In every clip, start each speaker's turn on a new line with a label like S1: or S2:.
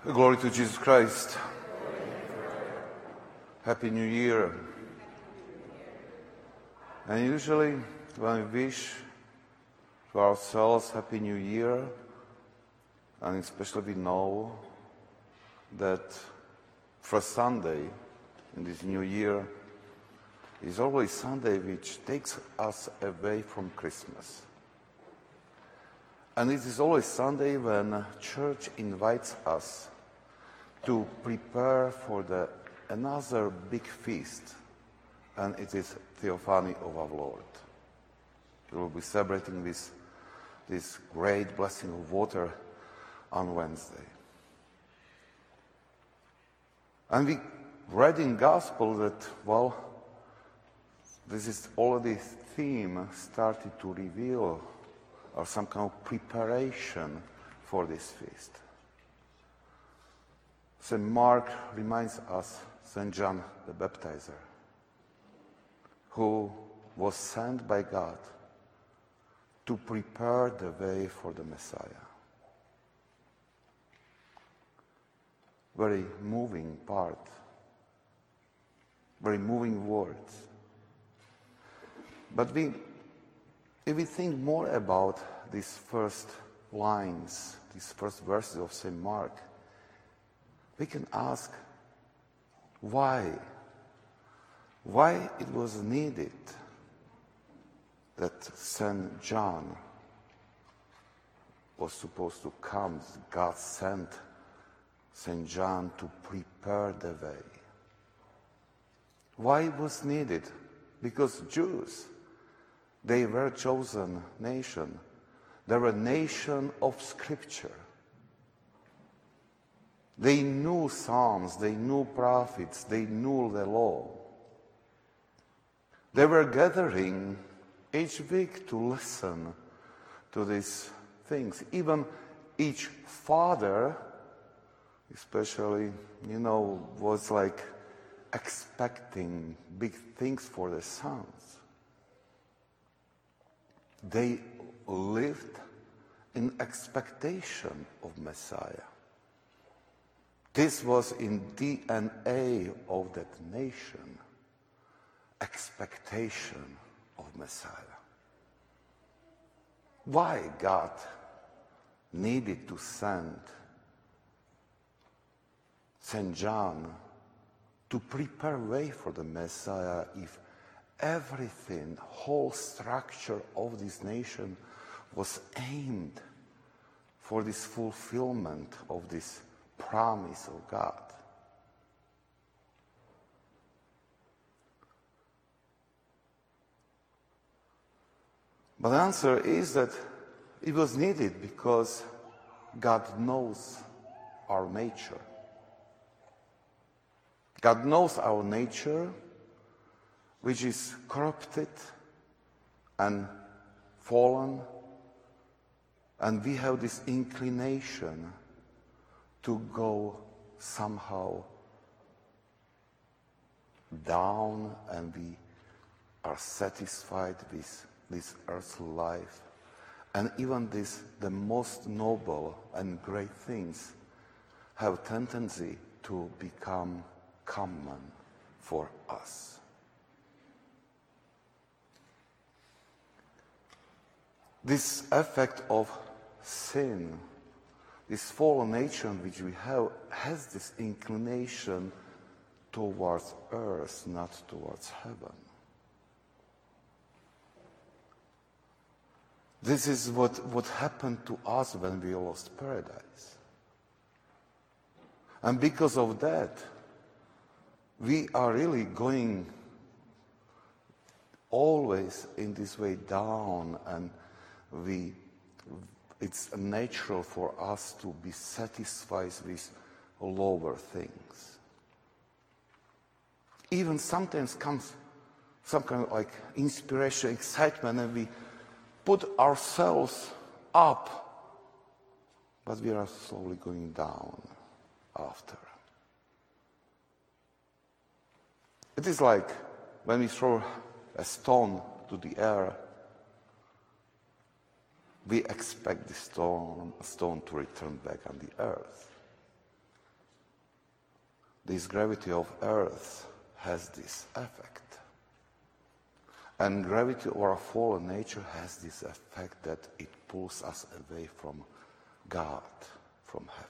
S1: Glory to Jesus Christ. Happy New Year. And usually when we wish to ourselves Happy New Year, and especially we know that first Sunday in this new year is always Sunday which takes us away from Christmas. And it is always Sunday when church invites us to prepare for another big feast, and it is Theophany of our Lord. We will be celebrating this great blessing of water on Wednesday. And we read in Gospel that, this is already theme started to reveal or some kind of preparation for this feast. St. Mark reminds us St. John the Baptizer, who was sent by God to prepare the way for the Messiah. Very moving part, very moving words. But if we think more about these first lines, these first verses of St. Mark, we can ask why it was needed that St. John was supposed to come. God sent St. John to prepare the way. Why it was needed? Because Jews, they were a chosen nation. They were a nation of Scripture. They knew Psalms, they knew prophets, they knew the law. They were gathering each week to listen to these things. Even each father, especially, was like expecting big things for the sons. They lived in expectation of Messiah. This was in DNA of that nation, expectation of Messiah. Why God needed to send St. John to prepare way for the Messiah if everything, whole structure of this nation was aimed for this fulfillment of this promise of God? But the answer is that it was needed because God knows our nature. God knows our nature, which is corrupted and fallen, and we have this inclination to go somehow down, and we are satisfied with this earthly life. And even the most noble and great things have tendency to become common for us. This effect of sin, this fallen nature which we have, has this inclination towards earth, not towards heaven. This is what happened to us when we lost paradise. And because of that, we are really going always in this way down, and it's natural for us to be satisfied with lower things. Even sometimes comes some kind of like inspiration, excitement, and we put ourselves up, but we are slowly going down after. It is like when we throw a stone to the air, we expect the stone to return back on the earth. this gravity of Earth has this effect. And gravity or a fallen nature has this effect that it pulls us away from God, from heaven.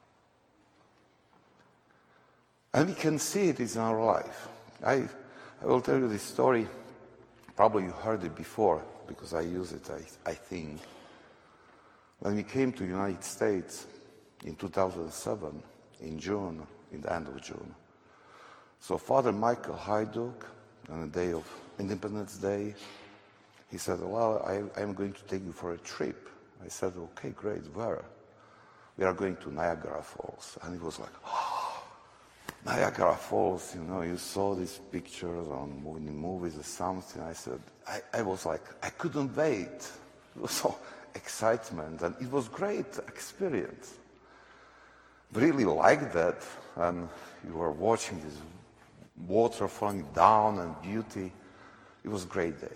S1: And we can see it in our life. I will tell you this story. Probably you heard it before, because I use it, I think. When we came to the United States in 2007, in June, in the end of June. So Father Michael Hajduk, on the day of Independence Day, he said, well, I'm going to take you for a trip. I said, okay, great, where? We are going to Niagara Falls. And he was like, oh, Niagara Falls, you saw these pictures on movies or something. I said, I was like, I couldn't wait. It was so excitement, and it was great experience. Really liked that, and you were watching this water falling down and beauty. It was a great day.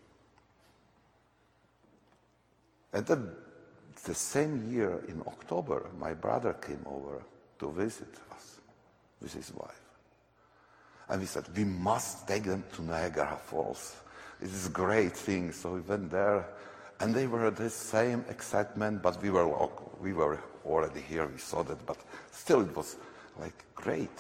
S1: And then the same year in October, my brother came over to visit us with his wife. And we said, we must take them to Niagara Falls. It is a great thing. So we went there, and they were the same excitement, but we were already here, we saw that, but still it was like great.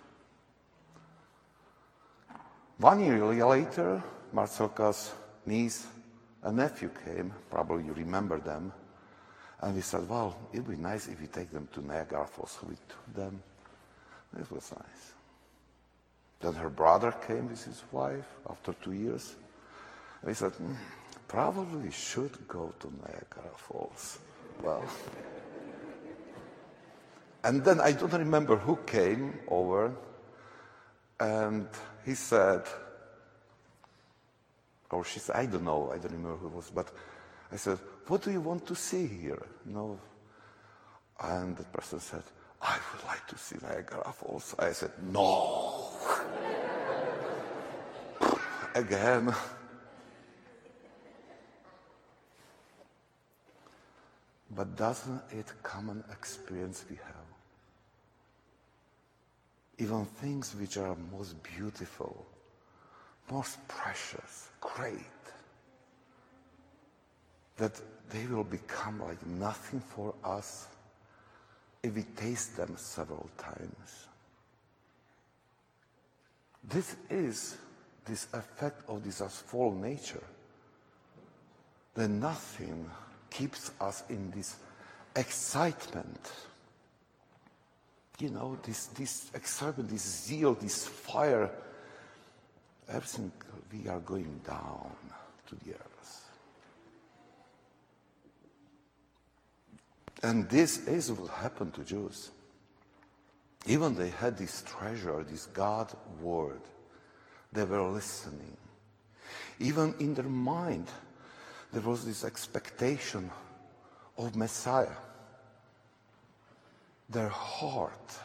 S1: 1 year later, Marcelka's niece and nephew came, probably you remember them, and we said, well, it would be nice if we take them to Niagara Falls. So we took them. It was nice. Then her brother came with his wife after 2 years. And we said, probably we should go to Niagara Falls. Well, and then I don't remember who came over, and he said, or she said, I don't remember who it was, but I said, what do you want to see here? And the person said, I would like to see Niagara Falls. I said, no. Again. But doesn't it common experience we have? Even things which are most beautiful, most precious, great, that they will become like nothing for us if we taste them several times. This is this effect of this fallen nature, that nothing keeps us in this excitement. This excitement, this zeal, this fire, everything, we are going down to the earth. And this is what happened to Jews. Even they had this treasure, this God word. They were listening. Even in their mind, there was this expectation of Messiah. Their hearts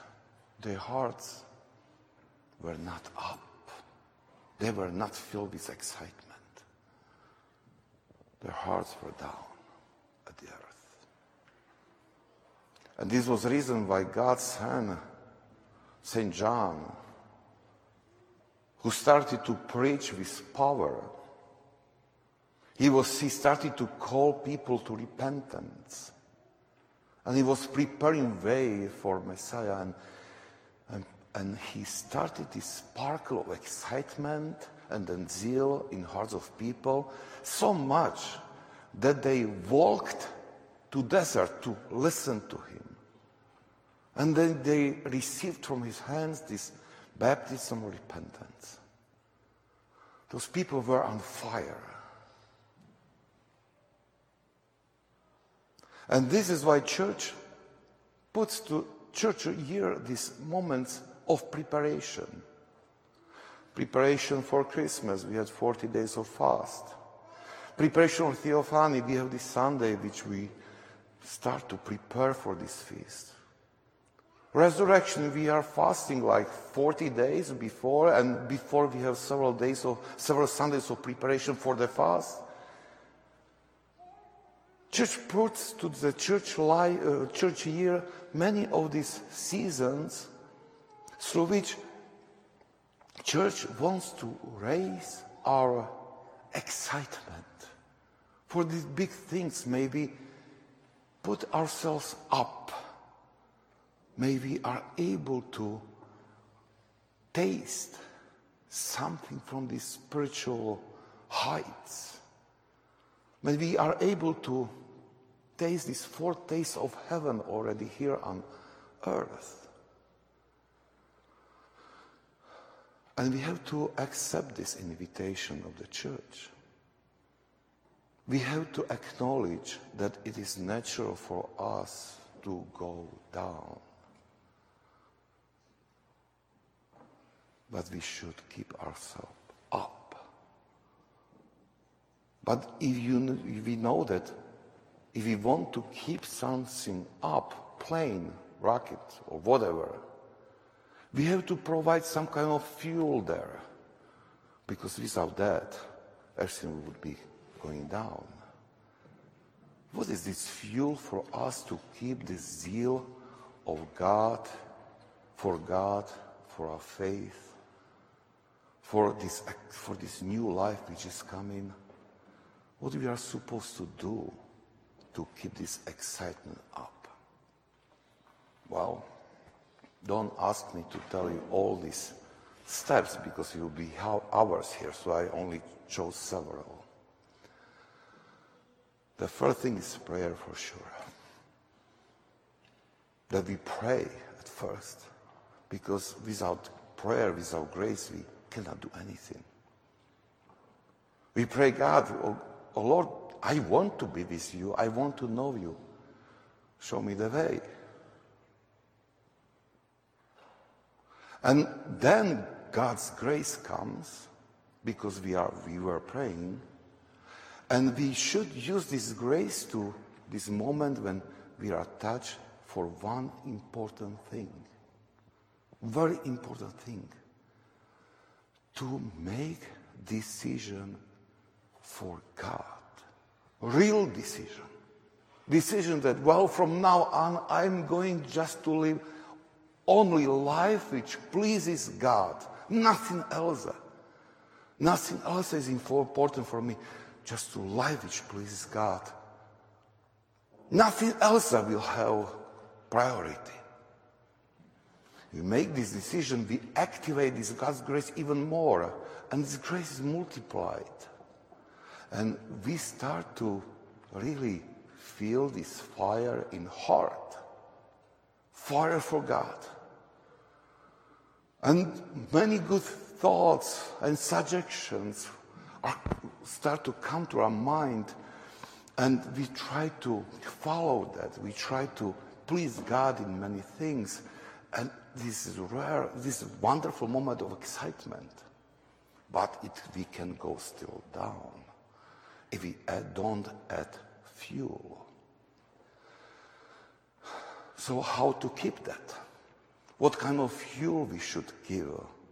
S1: were not up. They were not filled with excitement. Their hearts were down at the earth. And this was the reason why God's Son, St. John, who started to preach with power, he started to call people to repentance. And he was preparing way for Messiah. And he started this sparkle of excitement and then zeal in hearts of people, so much that they walked to desert to listen to him. And then they received from his hands this baptism of repentance. Those people were on fire. And this is why church puts to church year these moments of preparation. Preparation for Christmas, we had 40 days of fast. Preparation of Theophany, we have this Sunday which we start to prepare for this feast. Resurrection, we are fasting like 40 days before, and before we have several Sundays of preparation for the fast. Church puts to the church year many of these seasons through which Church wants to raise our excitement for these big things. Maybe put ourselves up. Maybe are able to taste something from these spiritual heights. When we are able to taste this foretaste of heaven already here on earth. And we have to accept this invitation of the church. We have to acknowledge that it is natural for us to go down. But we should keep ourselves up. But if we know that if we want to keep something up, plane, rocket, or whatever, we have to provide some kind of fuel there. Because without that, everything would be going down. What is this fuel for us to keep the zeal of God, for our faith, for this new life which is coming? What we are supposed to do to keep this excitement up? Well, don't ask me to tell you all these steps because it will be hours here, so I only chose several. The first thing is prayer for sure. That we pray at first, because without prayer, without grace, we cannot do anything. We pray, God, oh Lord, I want to be with you. I want to know you. Show me the way. And then God's grace comes because we were praying. And we should use this grace to this moment when we are touched for one important thing. Very important thing. To make decision for God. Real decision. Decision that, well, from now on, I'm going just to live only life which pleases God. Nothing else. Nothing else is important for me. Just to life which pleases God. Nothing else will have priority. We make this decision, we activate this God's grace even more, and this grace is multiplied. And we start to really feel this fire in heart. Fire for God. And many good thoughts and suggestions start to come to our mind, and we try to follow that. We try to please God in many things, and this is rare, this wonderful moment of excitement. But we can go still down if we don't add fuel. So how to keep that? What kind of fuel we should give?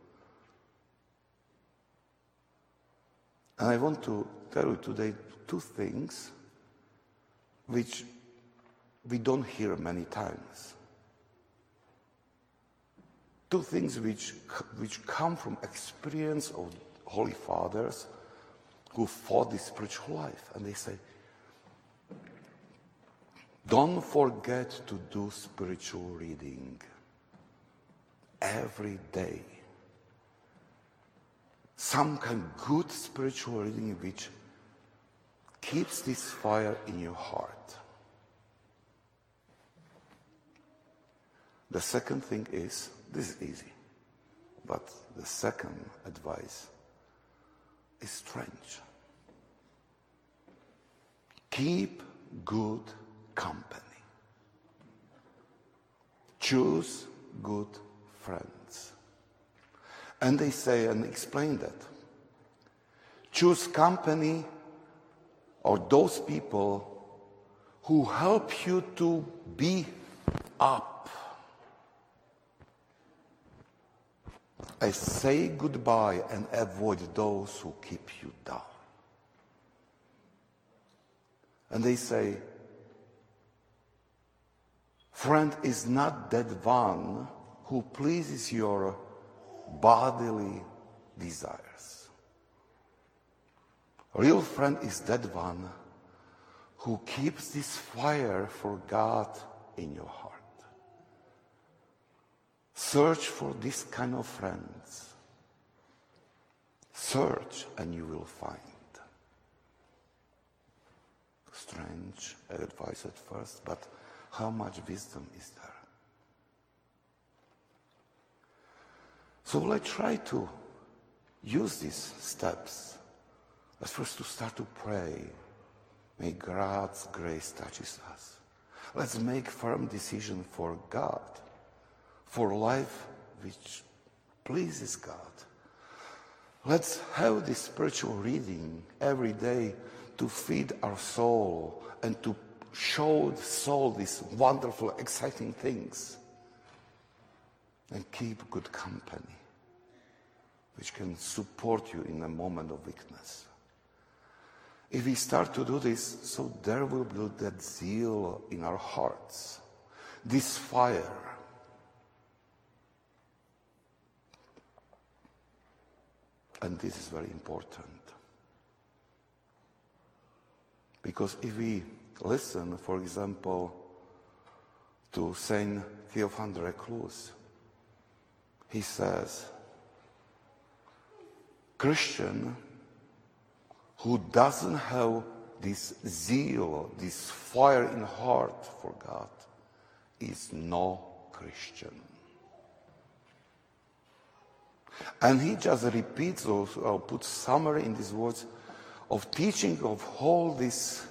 S1: And I want to tell you today two things which we don't hear many times. Two things which come from experience of Holy Fathers who fought this spiritual life. And they say, don't forget to do spiritual reading every day. Some kind of good spiritual reading which keeps this fire in your heart. The second thing is, this is easy, but the second advice is strange. Keep good company. Choose good friends. And they say and explain that. Choose company or those people who help you to be up. I say goodbye and avoid those who keep you down. And they say, friend is not that one who pleases your bodily desires. A real friend is that one who keeps this fire for God in your heart. Search for this kind of friends. Search and you will find. Strange advice at first, but how much wisdom is there? So let's try to use these steps. Let's first to start to pray. May God's grace touches us. Let's make firm decision for God, for life which pleases God. Let's have this spiritual reading every day to feed our soul and to show the soul these wonderful, exciting things. And keep good company, which can support you in a moment of weakness. If we start to do this, so there will be that zeal in our hearts, this fire. And this is very important. Because if we listen, for example, to Saint Theophan de Reclus, he says, Christian who doesn't have this zeal, this fire in heart for God, is no Christian. And he just repeats or puts summary in these words of teaching of all this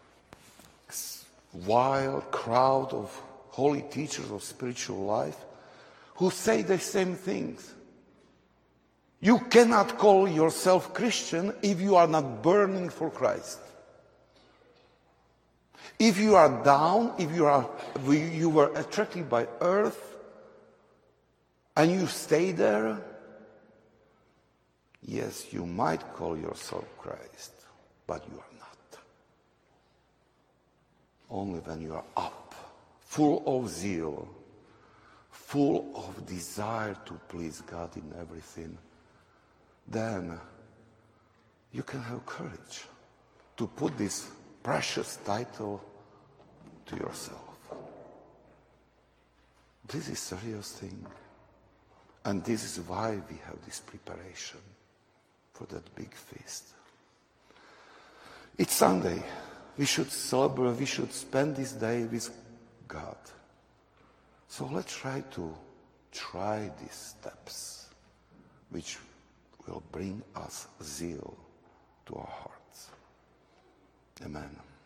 S1: wild crowd of holy teachers of spiritual life who say the same things. You cannot call yourself Christian if you are not burning for Christ. If you are down, if you were attracted by earth and you stay there, yes, you might call yourself Christ, but you are not. Only when you are up, full of zeal, full of desire to please God in everything, then you can have courage to put this precious title to yourself. This is a serious thing. And this is why we have this preparation for that big feast. It's Sunday. We should celebrate, we should spend this day with God. So let's try these steps, which will bring us zeal to our hearts. Amen.